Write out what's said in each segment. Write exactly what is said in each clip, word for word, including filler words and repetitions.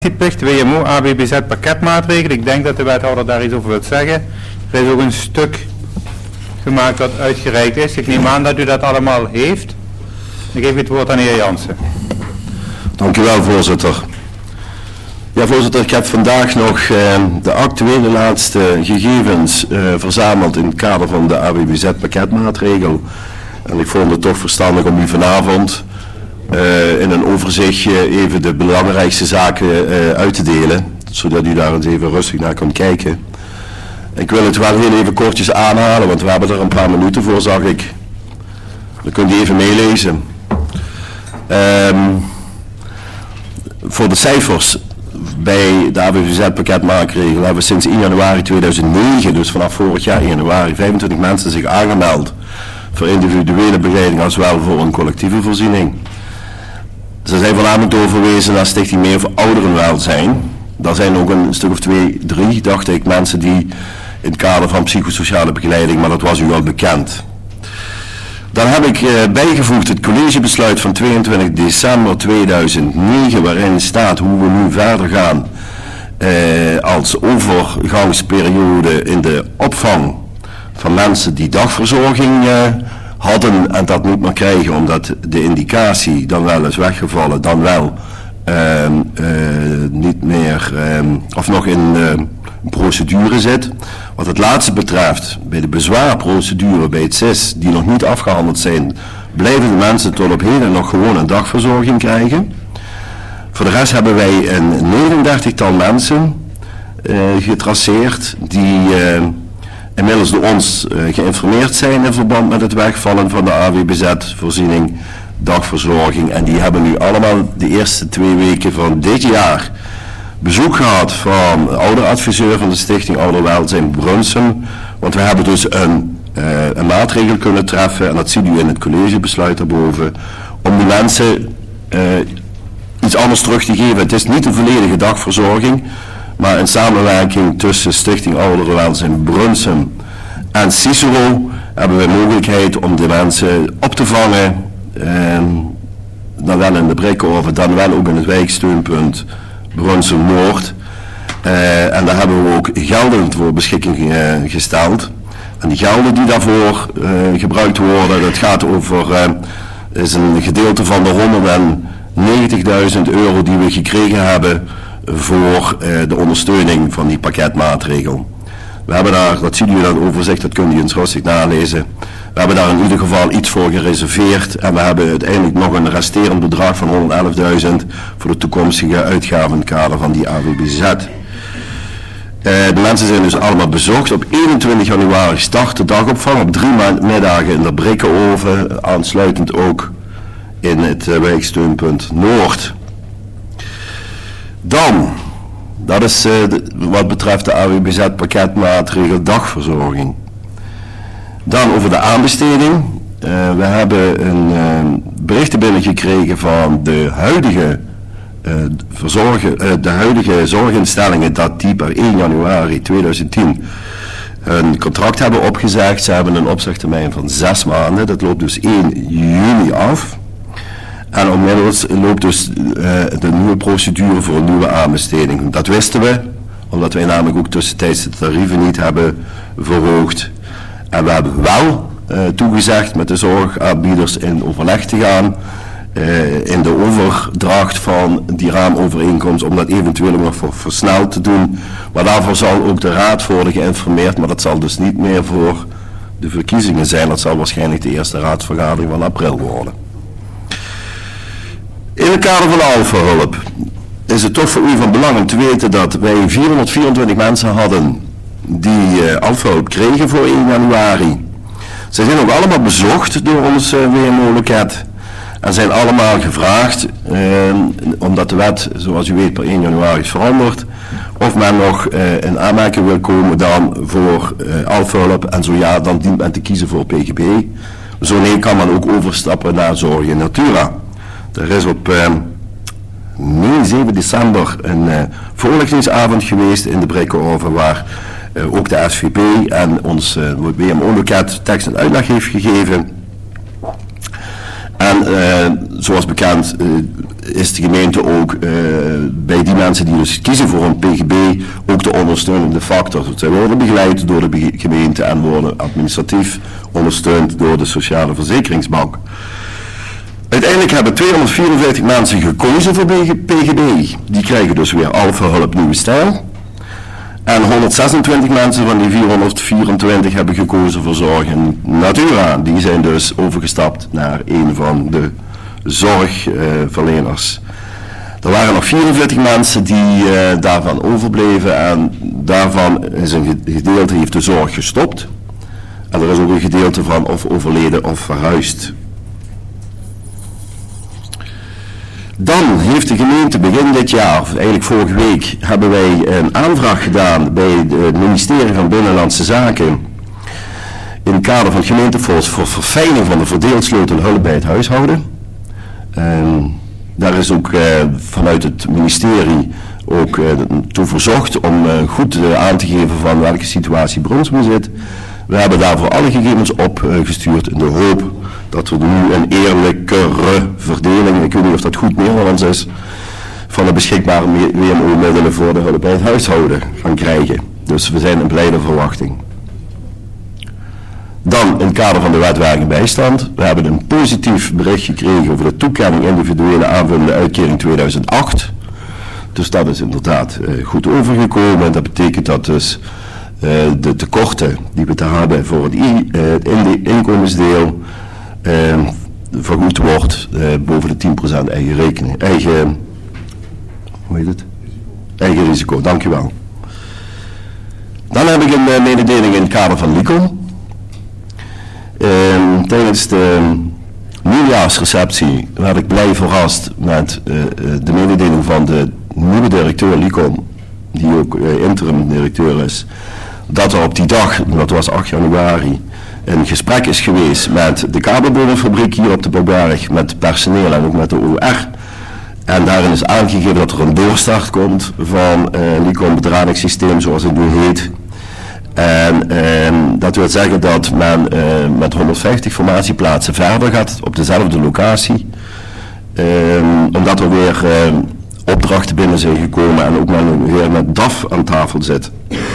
Plicht W M O, A W B Z pakketmaatregelen. Ik denk dat de wethouder daar iets over wil zeggen. Er is ook een stuk gemaakt dat uitgereikt is. Ik neem aan dat u dat allemaal heeft. Ik geef het woord aan de heer Jansen. Dank u wel, voorzitter. Ja, voorzitter, ik heb vandaag nog eh, de actuele laatste gegevens eh, verzameld in het kader van de A W B Z pakketmaatregel. En ik vond het toch verstandig om u vanavond uh, in een overzichtje even de belangrijkste zaken uh, uit te delen, zodat u daar eens even rustig naar kunt kijken. Ik wil het wel heel even kortjes aanhalen, want we hebben er een paar minuten voor, zag ik. Dan kunt u even meelezen. Um, voor de cijfers bij de A W B Z pakketmaatregel hebben we sinds één januari tweeduizend negen, dus vanaf vorig jaar één januari, vijfentwintig mensen zich aangemeld voor individuele begeleiding als wel voor een collectieve voorziening. Ze zijn voornamelijk doorverwezen naar Stichting Meer voor Ouderenwelzijn. Daar zijn ook een stuk of twee, drie, dacht ik, mensen die in het kader van psychosociale begeleiding, maar dat was u al bekend. Dan heb ik uh, bijgevoegd het collegebesluit van tweeëntwintig december tweeduizend negen, waarin staat hoe we nu verder gaan uh, als overgangsperiode in de opvang van mensen die dagverzorging uh, hadden, en dat moet maar krijgen omdat de indicatie dan wel is weggevallen, dan wel uh, uh, niet meer uh, of nog in uh, procedure zit. Wat het laatste betreft, bij de bezwaarprocedure bij het S I S, die nog niet afgehandeld zijn, blijven de mensen tot op heden nog gewoon een dagverzorging krijgen. Voor de rest hebben wij een negenendertigtal mensen uh, getraceerd die uh, inmiddels door ons uh, geïnformeerd zijn in verband met het wegvallen van de A W B Z-voorziening dagverzorging. En die hebben nu allemaal de eerste twee weken van dit jaar bezoek gehad van de ouderadviseur van de Stichting Ouderwelzijn Brunsum. Want we hebben dus een, uh, een maatregel kunnen treffen, en dat ziet u in het collegebesluit daarboven, om die mensen uh, iets anders terug te geven. Het is niet een volledige dagverzorging, maar in samenwerking tussen Stichting Ouderwelzijn Brunsum en Cicero hebben we mogelijkheid om de mensen op te vangen, uh, dan wel in de Brikkeoven, dan wel ook in het wijksteunpunt Brunsum Noord. Uh, en daar hebben we ook gelden voor beschikking uh, gesteld. En die gelden die daarvoor uh, gebruikt worden, dat gaat over, uh, is een gedeelte van de honderdnegentigduizend euro die we gekregen hebben voor uh, de ondersteuning van die pakketmaatregel. We hebben daar, dat ziet u in dat overzicht, dat kunt u eens rustig nalezen. We hebben daar in ieder geval iets voor gereserveerd en we hebben uiteindelijk nog een resterend bedrag van honderd-elfduizend voor de toekomstige uitgaven in het kader van die A W B Z. Uh, de mensen zijn dus allemaal bezocht. Op eenentwintig januari start de dagopvang op drie middagen in de Brikkeoven, aansluitend ook in het uh, wijksteunpunt Noord. Dan, dat is uh, de, wat betreft de A W B Z pakketmaatregel dagverzorging. Dan over de aanbesteding. Uh, we hebben een uh, berichten binnengekregen van de huidige, uh, verzorgen, uh, de huidige zorginstellingen dat die per één januari tweeduizend tien hun contract hebben opgezegd. Ze hebben een opzegtermijn van zes maanden. Dat loopt dus één juni af. En onmiddels loopt dus uh, de nieuwe procedure voor een nieuwe aanbesteding. Dat wisten we, omdat wij namelijk ook tussentijds de tarieven niet hebben verhoogd. En we hebben wel uh, toegezegd met de zorgaanbieders in overleg te gaan uh, in de overdracht van die raamovereenkomst, om dat eventueel nog voor versneld te doen. Maar daarvoor zal ook de raad worden geïnformeerd, maar dat zal dus niet meer voor de verkiezingen zijn. Dat zal waarschijnlijk de eerste raadsvergadering van april worden. In het kader van de Alpha-hulp is het toch voor u van belang om te weten dat wij vierhonderdvierentwintig mensen hadden die uh, Alpha-hulp kregen voor één januari. Ze zijn ook allemaal bezocht door ons uh, W M O-loket en zijn allemaal gevraagd, uh, omdat de wet, zoals u weet, per één januari is veranderd, of men nog uh, in aanmerking wil komen dan voor uh, Alpha-hulp, en zo ja, dan dient men te kiezen voor P G B. Zo nee, kan men ook overstappen naar Zorg in Natura. Er is op uh, nee, zeven december een uh, voorlichtingsavond geweest in de Brikkeoven, waar uh, ook de S V P en ons uh, W M O-loket tekst en uitleg heeft gegeven. En uh, zoals bekend uh, is de gemeente ook uh, bij die mensen die dus kiezen voor een P G B ook de ondersteunende factor. Zij worden begeleid door de gemeente en worden administratief ondersteund door de Sociale Verzekeringsbank. Uiteindelijk hebben tweehonderdvierenveertig mensen gekozen voor P G B. Die krijgen dus weer Alpha Hulp Nieuwe Stijl. En honderdzesentwintig mensen van die vierhonderdvierentwintig hebben gekozen voor Zorg en Natura. Die zijn dus overgestapt naar een van de zorgverleners. Uh, er waren nog vierenveertig mensen die uh, daarvan overbleven en daarvan is een gedeelte heeft de zorg gestopt. En er is ook een gedeelte van of overleden of verhuisd. Dan heeft de gemeente begin dit jaar, of eigenlijk vorige week, hebben wij een aanvraag gedaan bij het ministerie van Binnenlandse Zaken in het kader van het gemeentefonds voor verfijning van de verdeelsleutelhulp bij het huishouden. En daar is ook uh, vanuit het ministerie ook uh, toe verzocht om uh, goed uh, aan te geven van welke situatie Brunsum zit. We hebben daarvoor alle gegevens opgestuurd uh, in de hoop dat we nu een eerlijkere verdeling, ik weet niet of dat goed Nederlands is, van de beschikbare W M O-middelen voor de hulp bij het huishouden gaan krijgen. Dus we zijn in blijde verwachting. Dan in het kader van de wetwerking bijstand. We hebben een positief bericht gekregen over de toekenning individuele aanvullende uitkering tweeduizend acht. Dus dat is inderdaad uh, goed overgekomen. Dat betekent dat dus uh, de tekorten die we te hebben voor het, I, uh, het in inkomensdeel uh, vergoed wordt uh, boven de tien procent eigen rekening. Eigen, hoe heet het? Eigen risico, dankjewel. Dan heb ik een uh, mededeling in het kader van LICOM. Uh, tijdens de nieuwjaarsreceptie werd ik blij verrast met uh, de mededeling van de nieuwe directeur LICOM, die ook uh, interim directeur is, dat er op die dag, dat was acht januari, een gesprek is geweest met de kabelbomenfabriek hier op de Bouwberg, met personeel en ook met de O R. En daarin is aangegeven dat er een doorstart komt van uh, LICOM bedradingssysteem, zoals het nu heet. En uh, dat wil zeggen dat men uh, met honderdvijftig formatieplaatsen verder gaat op dezelfde locatie. Uh, omdat er weer uh, opdrachten binnen zijn gekomen en ook men weer met D A F aan tafel zit.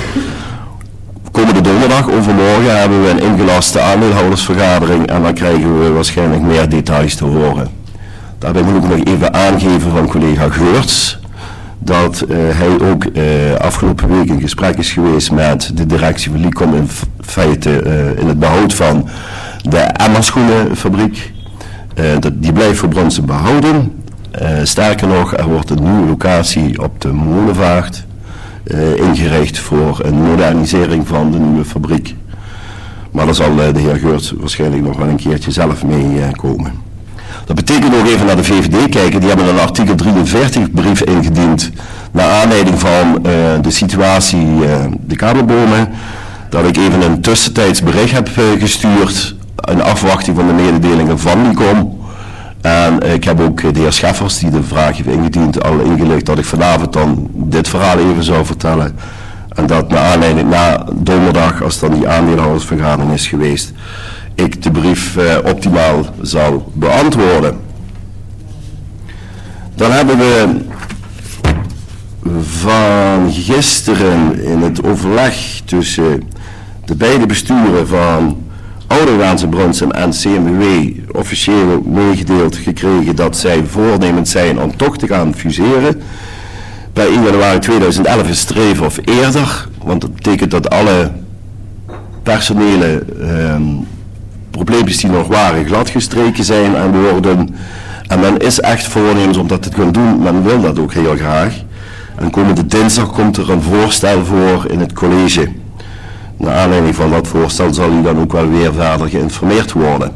Komende donderdag, overmorgen, hebben we een ingelaste aandeelhoudersvergadering en dan krijgen we waarschijnlijk meer details te horen. Daarbij moet ik nog even aangeven van collega Geurts dat uh, hij ook uh, afgelopen week in gesprek is geweest met de directie van LICOM in feite uh, in het behoud van de Emma-schoenenfabriek. Uh, dat, die blijft voor Brunsum behouden. Uh, sterker nog, er wordt een nieuwe locatie op de Molenvaart uh, ingericht voor een modernisering van de nieuwe fabriek. Maar daar zal uh, de heer Geurts waarschijnlijk nog wel een keertje zelf mee uh, komen. Dat betekent ook even naar de V V D kijken. Die hebben een artikel drieënveertig brief ingediend naar aanleiding van uh, de situatie uh, de kabelbomen. Dat ik even een tussentijds bericht heb uh, gestuurd in afwachting van de mededelingen van LICOM. En uh, ik heb ook uh, de heer Scheffers die de vraag heeft ingediend al ingelicht dat ik vanavond dan dit verhaal even zou vertellen. En dat naar aanleiding na donderdag, als dan die aandeelhoudersvergadering is geweest, ik de brief uh, optimaal zal beantwoorden. Dan hebben we van gisteren in het overleg tussen de beide besturen van Ouderwaanse Brunsum en C M W officieel meegedeeld gekregen dat zij voornemens zijn om toch te gaan fuseren. Bij één januari tweeduizend elf is streven of eerder, want dat betekent dat alle personele um, probleempjes die nog waren gladgestreken zijn en worden. En men is echt voornemens om dat te gaan doen, men wil dat ook heel graag. En komende dinsdag komt er een voorstel voor in het college. Naar aanleiding van dat voorstel zal u dan ook wel weer verder geïnformeerd worden.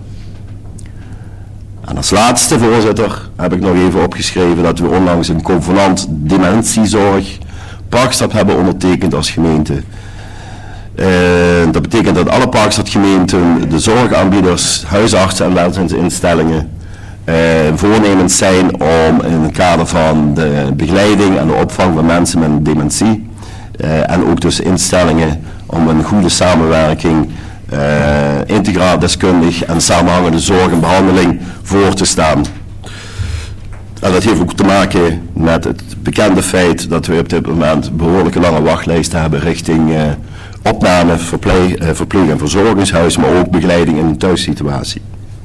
En als laatste, voorzitter, heb ik nog even opgeschreven dat we onlangs een convenant dementiezorg Parkstad hebben ondertekend als gemeente. Uh, dat betekent dat alle Parkstadgemeenten, de zorgaanbieders, huisartsen en welzijnsinstellingen uh, voornemens zijn om in het kader van de begeleiding en de opvang van mensen met dementie uh, en ook dus instellingen om een goede samenwerking, uh, integraal deskundig en samenhangende zorg en behandeling voor te staan. En dat heeft ook te maken met het bekende feit dat we op dit moment behoorlijke lange wachtlijsten hebben richting uh, opname, verpleeg, uh, verpleeg- en verzorgingshuis, maar ook begeleiding in een thuissituatie.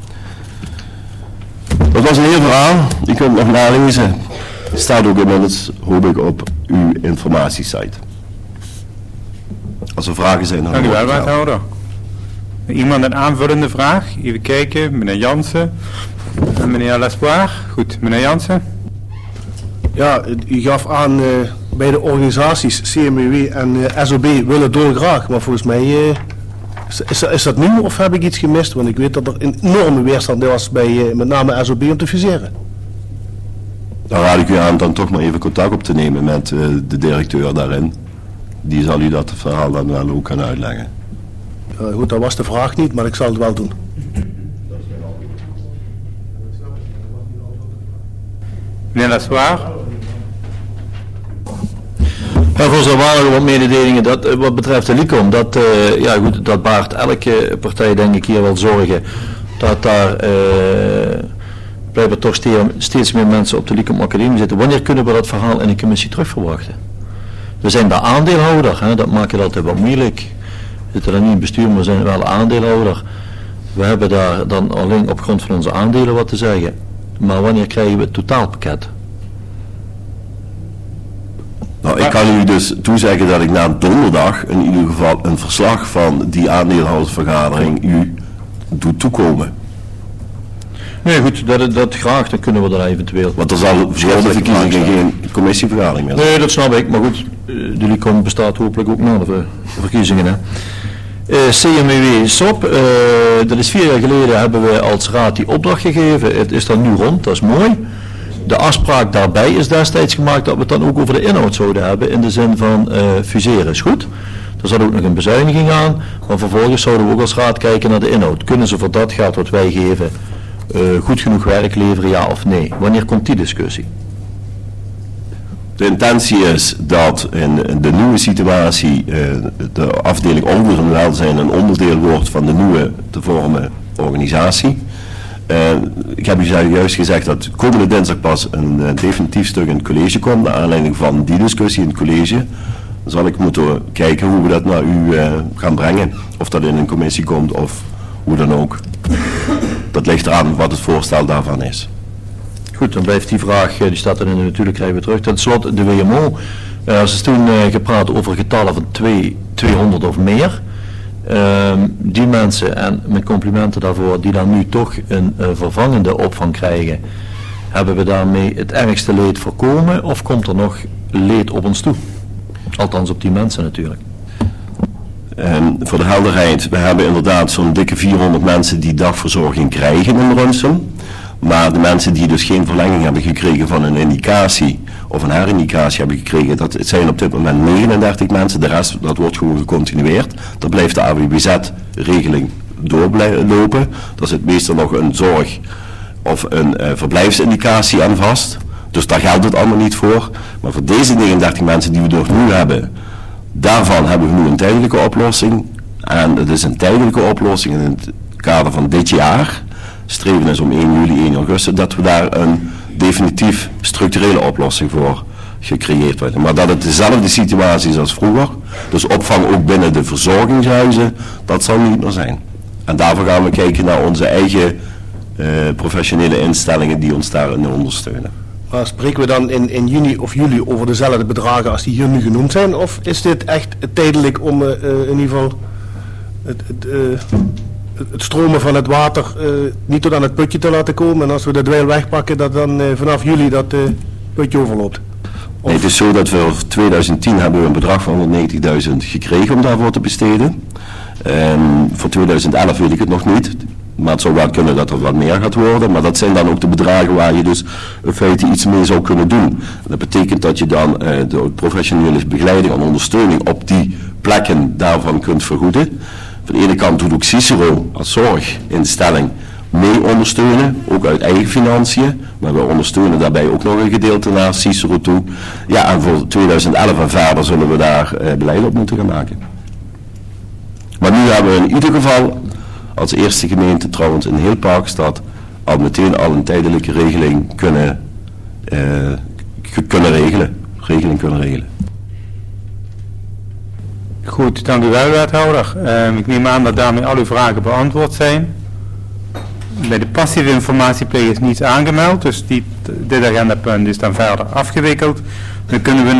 Dat was een heel verhaal, je kunt het nog nalezen. Het staat ook inmiddels, hoop ik, op uw informatiesite. Als er vragen zijn, dan Dank u wel, wordt het wel. wethouder. Iemand een aanvullende vraag? Even kijken, meneer Jansen en meneer Lespoir. Goed, meneer Jansen. Ja, u gaf aan uh, bij de organisaties C M U W en uh, S O B willen dolgraag, maar volgens mij uh, is, is, is dat nu of heb ik iets gemist? Want ik weet dat er een enorme weerstand was bij uh, met name S O B om te fuseren. Dan raad ik u aan dan toch maar even contact op te nemen met uh, de directeur daarin. Die zal u dat verhaal dan wel ook gaan uitleggen. Uh, goed, dat was de vraag niet, maar ik zal het wel doen. Meneer Lespoir. Ja, voorzitter, er waren wat mededelingen dat, uh, wat betreft de LICOM. Dat, uh, ja, goed, dat baart elke partij denk ik hier wel zorgen. Dat daar uh, blijven toch steeds meer mensen op de LICOM Academie zitten. Wanneer kunnen we dat verhaal in de commissie terugverwachten? We zijn de aandeelhouder, hè, dat maakt het altijd wat moeilijk. We zitten er niet in bestuur, maar we zijn wel aandeelhouder. We hebben daar dan alleen op grond van onze aandelen wat te zeggen. Maar wanneer krijgen we het totaalpakket? Nou, ik kan u dus toezeggen dat ik na donderdag in ieder geval een verslag van die aandeelhoudersvergadering u doe toekomen. Nee goed, dat, dat graag, dan kunnen we daar eventueel... Want er zal voor de verkiezingen geen commissievergadering meer zijn. Nee, dat snap ik, maar goed, uh, de LICOM bestaat hopelijk ook na de ver verkiezingen. Hè. Uh, C M U W S O P, uh, dat is vier jaar geleden hebben we als raad die opdracht gegeven. Het is dan nu rond, dat is mooi. De afspraak daarbij is destijds gemaakt dat we het dan ook over de inhoud zouden hebben in de zin van uh, fuseren, is goed. Er zat ook nog een bezuiniging aan, maar vervolgens zouden we ook als raad kijken naar de inhoud. Kunnen ze voor dat geld wat wij geven uh, goed genoeg werk leveren, ja of nee? Wanneer komt die discussie? De intentie is dat in de nieuwe situatie uh, de afdeling onder en welzijn een onderdeel wordt van de nieuwe te vormen organisatie. Uh, ik heb u juist gezegd dat komende dinsdag pas een uh, definitief stuk in het college komt, naar aanleiding van die discussie in het college. Dan zal ik moeten kijken hoe we dat naar u uh, gaan brengen. Of dat in een commissie komt of hoe dan ook. Dat ligt eraan wat het voorstel daarvan is. Goed, dan blijft die vraag, die staat er in de natuurlijk krijgen we terug. Ten slotte de W M O. Uh, er is toen uh, gepraat over getallen van twee, tweehonderd of meer. Uh, die mensen, en mijn complimenten daarvoor, die dan nu toch een uh, vervangende opvang krijgen, hebben we daarmee het ergste leed voorkomen of komt er nog leed op ons toe? Althans op die mensen natuurlijk. Um, voor de helderheid, we hebben inderdaad zo'n dikke vierhonderd mensen die dagverzorging krijgen in Runsum. Maar de mensen die dus geen verlenging hebben gekregen van een indicatie of een herindicatie hebben gekregen, dat het zijn op dit moment negenendertig mensen. De rest, dat wordt gewoon gecontinueerd. Dan blijft de A W B Z-regeling doorlopen. Daar zit meestal nog een zorg of een uh, verblijfsindicatie aan vast. Dus daar geldt het allemaal niet voor. Maar voor deze negenendertig mensen die we nog nu hebben, daarvan hebben we nu een tijdelijke oplossing. En het is een tijdelijke oplossing in het kader van dit jaar. Streven is om één juli, één augustus, dat we daar een definitief structurele oplossing voor gecreëerd worden. Maar dat het dezelfde situatie is als vroeger, dus opvang ook binnen de verzorgingshuizen, dat zal niet meer zijn. En daarvoor gaan we kijken naar onze eigen uh, professionele instellingen die ons daarin ondersteunen. Maar spreken we dan in, in juni of juli over dezelfde bedragen als die hier nu genoemd zijn? Of is dit echt tijdelijk om uh, in ieder geval het, het, uh, het stromen van het water uh, niet tot aan het putje te laten komen? En als we de dweil wegpakken, dat dan uh, vanaf juli dat uh, putje overloopt? Of... Nee, het is zo dat we voor twintig tien hebben we een bedrag van honderdnegentigduizend gekregen om daarvoor te besteden. Um, voor twintig elf weet ik het nog niet. Maar het zou wel kunnen dat er wat meer gaat worden. Maar dat zijn dan ook de bedragen waar je dus in feite iets mee zou kunnen doen. Dat betekent dat je dan uh, de professionele begeleiding en ondersteuning op die plekken daarvan kunt vergoeden. Van de ene kant doet ook Cicero als zorginstelling mee ondersteunen. Ook uit eigen financiën. Maar we ondersteunen daarbij ook nog een gedeelte naar Cicero toe. Ja, en voor twintig elf en verder zullen we daar uh, beleid op moeten gaan maken. Maar nu hebben we in ieder geval als eerste gemeente trouwens in heel Parkstad al meteen al een tijdelijke regeling kunnen uh, kunnen regelen, regeling kunnen regelen. Goed, dank u wel, wethouder. Uh, ik neem aan dat daarmee al uw vragen beantwoord zijn. Bij de passieve informatieplicht is niets aangemeld, dus die, dit agendapunt is dan verder afgewikkeld. Dan kunnen we